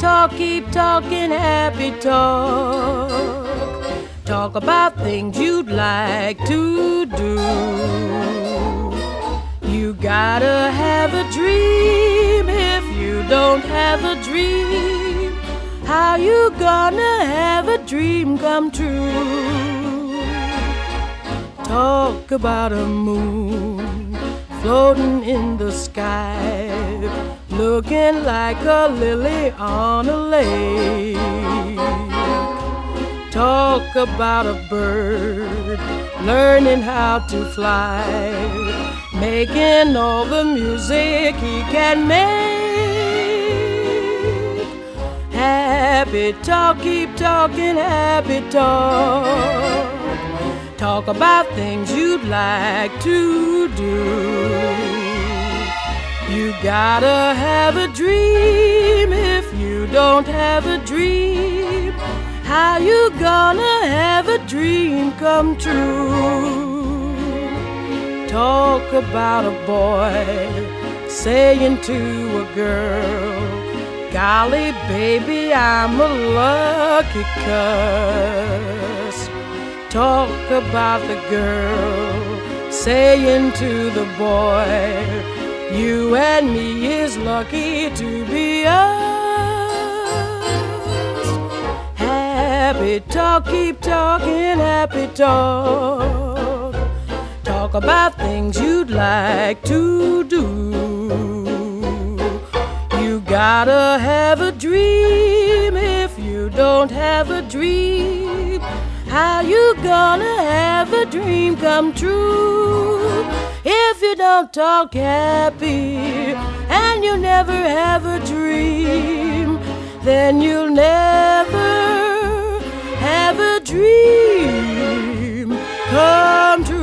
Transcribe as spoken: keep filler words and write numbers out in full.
talk, keep talking happy talk. Talk about things you'd like to do. You gotta have a dream. If you don't have a dream, how you gonna have a dream come true? Talk about a moon floating in the sky, looking like a lily on a lake. Talk about a bird learning how to fly, making all the music he can make. Happy talk, keep talking happy talk. Talk about things you'd like to do. You gotta have a dream. If you don't have a dream, how you gonna have a dream come true? Talk about a boy saying to a girl, golly baby, I'm a lucky cuss. Talk about the girl saying to the boy, you and me is lucky to be us. Happy talk, keep talking happy talk. Talk about things you'd like to do. You gotta have a dream. If you don't have a dream, how you gonna have a dream come true? If you don't talk happy and you never have a dream, then you'll never have a dream come true.